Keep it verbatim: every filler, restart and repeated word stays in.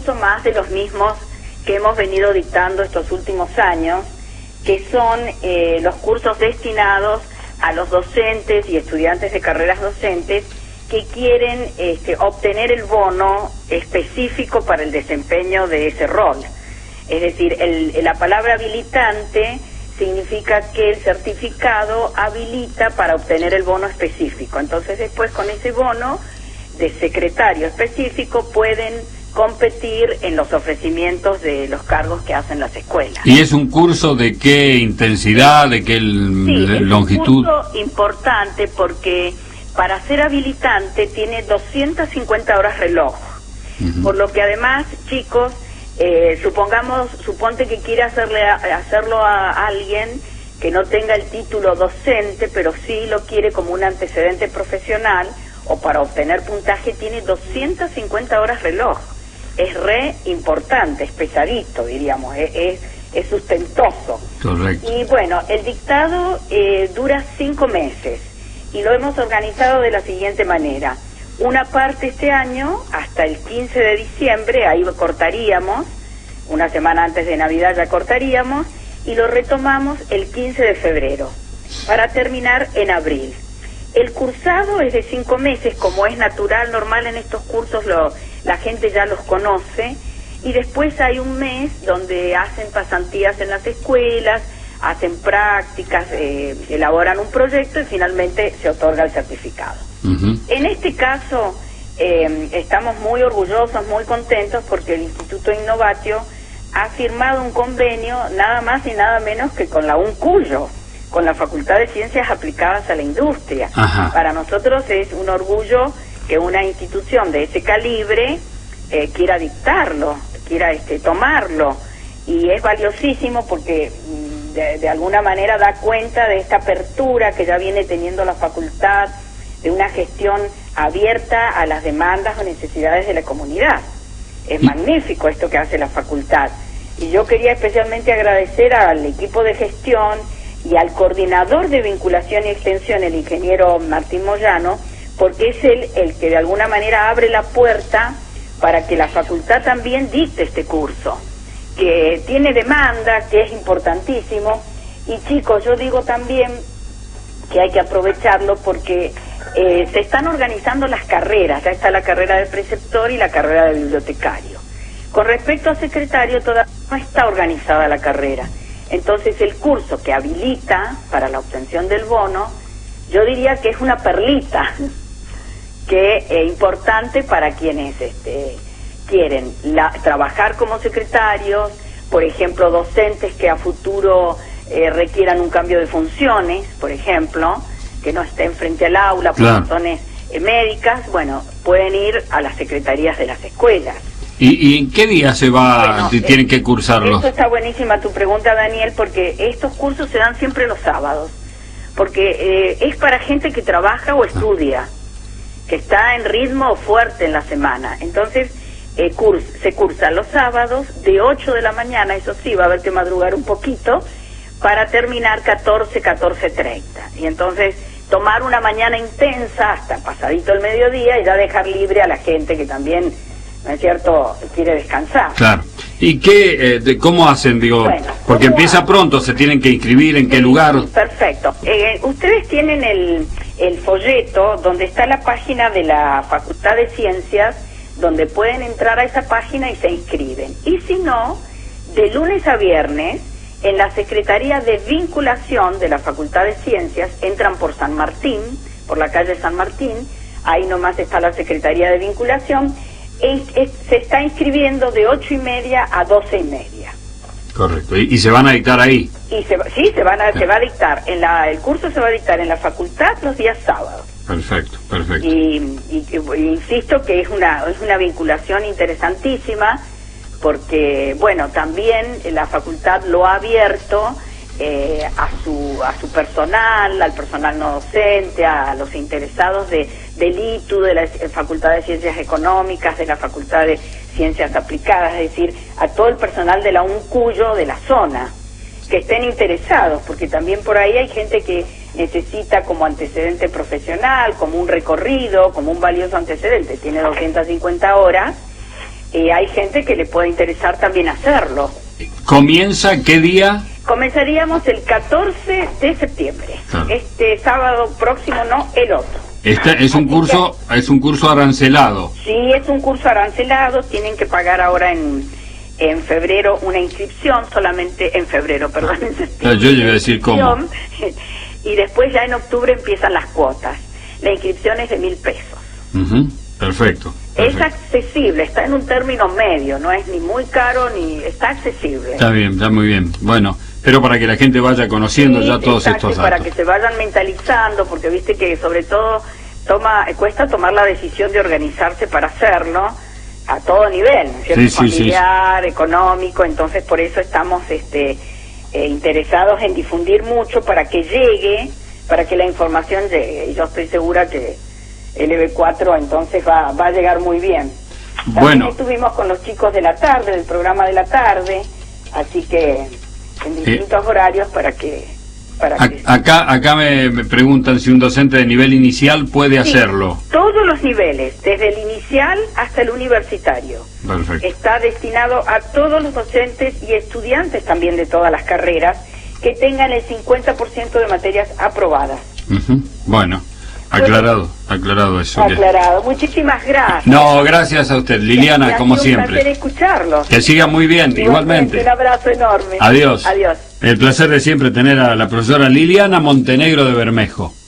curso más de los mismos que hemos venido dictando estos últimos años, que son eh, los cursos destinados a los docentes y estudiantes de carreras docentes que quieren este, obtener el bono específico para el desempeño de ese rol. Es decir, el, la palabra habilitante significa que el certificado habilita para obtener el bono específico. Entonces después con ese bono de secretario específico pueden competir en los ofrecimientos de los cargos que hacen las escuelas. ¿Y es un curso de qué intensidad, de qué sí, longitud? Es un curso importante porque para ser habilitante tiene doscientas cincuenta horas reloj. Uh-huh. Por lo que además, chicos, eh, supongamos, suponte que quiere hacerle a, hacerlo a alguien que no tenga el título docente, pero sí lo quiere como un antecedente profesional o para obtener puntaje, tiene doscientas cincuenta horas reloj. Es re importante, es pesadito, diríamos, es, es, es sustentoso. Correcto. Y bueno, el dictado eh, dura cinco meses y lo hemos organizado de la siguiente manera. Una parte este año, hasta el quince de diciembre, ahí cortaríamos, una semana antes de Navidad ya cortaríamos, y lo retomamos el quince de febrero, para terminar en abril. El cursado es de cinco meses, como es natural, normal en estos cursos, lo, la gente ya los conoce, y después hay un mes donde hacen pasantías en las escuelas, hacen prácticas, eh, elaboran un proyecto y finalmente se otorga el certificado. Uh-huh. En este caso, eh, estamos muy orgullosos, muy contentos, porque el Instituto Innovatio ha firmado un convenio nada más y nada menos que con la UNCUYO, con la Facultad de Ciencias Aplicadas a la Industria. Ajá. Para nosotros es un orgullo que una institución de ese calibre eh, quiera dictarlo, quiera este, tomarlo, y es valiosísimo porque de, de alguna manera da cuenta de esta apertura que ya viene teniendo la facultad, de una gestión abierta a las demandas o necesidades de la comunidad. Es magnífico esto que hace la facultad, y yo quería especialmente agradecer al equipo de gestión y al coordinador de vinculación y extensión, el ingeniero Martín Moyano, porque es él el que de alguna manera abre la puerta para que la facultad también dicte este curso, que tiene demanda, que es importantísimo. Y chicos, yo digo también que hay que aprovecharlo porque eh, se están organizando las carreras, ya está la carrera de preceptor y la carrera de bibliotecario. Con respecto a secretario, todavía no está organizada la carrera. Entonces el curso que habilita para la obtención del bono, yo diría que es una perlita que es eh, importante para quienes este, quieren la, trabajar como secretarios, por ejemplo, docentes que a futuro eh, requieran un cambio de funciones, por ejemplo, que no estén frente al aula por claro. razones eh, médicas, bueno, pueden ir a las secretarías de las escuelas. ¿Y, y en qué día se va, bueno, tienen que cursarlo? Eso está buenísima tu pregunta, Daniel, porque estos cursos se dan siempre los sábados, porque eh, es para gente que trabaja o estudia, que está en ritmo fuerte en la semana. Entonces, eh, curs, se cursa los sábados de ocho de la mañana, eso sí, va a haber que madrugar un poquito, para terminar catorce, catorce treinta. Y entonces, tomar una mañana intensa hasta pasadito el mediodía y ya dejar libre a la gente que también, ¿no es cierto?, quiere descansar. Claro. ¿Y qué, eh, de, cómo hacen, digo? Bueno, porque empieza hacen? pronto, se tienen que inscribir, ¿en sí, qué lugar? Perfecto. Eh, ustedes tienen el, el folleto donde está la página de la Facultad de Ciencias, donde pueden entrar a esa página y se inscriben. Y si no, de lunes a viernes, en la Secretaría de Vinculación de la Facultad de Ciencias, entran por San Martín, por la calle San Martín, ahí nomás está la Secretaría de Vinculación, Es, es, se está inscribiendo de ocho y media a doce y media. Correcto. ¿Y, y se van a dictar ahí? Y se, sí, se van a, se va a dictar. En la, el curso se va a dictar en la facultad los días sábados. Perfecto, perfecto. Y, y, y insisto que es una, es una vinculación interesantísima, porque, bueno, también la facultad lo ha abierto eh, a su a su personal, al personal no docente, a los interesados de del I T U, de la Facultad de Ciencias Económicas, de la Facultad de Ciencias Aplicadas, es decir, a todo el personal de la UNCUYO de la zona, que estén interesados, porque también por ahí hay gente que necesita como antecedente profesional, como un recorrido, como un valioso antecedente, tiene doscientas cincuenta horas, eh, hay gente que le puede interesar también hacerlo. ¿Comienza qué día? Comenzaríamos el catorce de septiembre. Ah. Este sábado próximo, no, el otro. Este es un Así curso, que, es un curso arancelado. sí, es un curso arancelado, tienen que pagar ahora en, en febrero una inscripción, solamente en febrero, perdón, en septiembre. Yo le iba a decir cómo. Y después ya en octubre empiezan las cuotas. La inscripción es de mil pesos. Uh-huh. Perfecto, perfecto. Es accesible, está en un término medio, no es ni muy caro ni está accesible. Está bien, está muy bien. Bueno, pero para que la gente vaya conociendo Sí, ya todos exacto, estos para datos. que se vayan mentalizando, porque viste que sobre todo toma cuesta tomar la decisión de organizarse para hacerlo a todo nivel, ¿no es cierto? Sí, sí, familiar, económico, entonces por eso estamos este eh, interesados en difundir mucho para que llegue, para que la información llegue. Y yo estoy segura que el E B cuatro entonces va, va a llegar muy bien. También Bueno. estuvimos con los chicos de la tarde, del programa de la tarde, así que en distintos horarios para que... Para A- que acá acá me, me preguntan si un docente de nivel inicial puede Sí, hacerlo. todos los niveles, desde el inicial hasta el universitario. Perfecto. Está destinado a todos los docentes y estudiantes también de todas las carreras que tengan el cincuenta por ciento de materias aprobadas. Ujú. Bueno, aclarado, aclarado eso. que- Aclarado. Muchísimas gracias. No, gracias a usted, Liliana, Me ha como sido un placer siempre. escucharlos. Que siga muy bien, igualmente. Un abrazo enorme. Adiós. Adiós. El placer de siempre tener a la profesora Liliana Montenegro de Bermejo.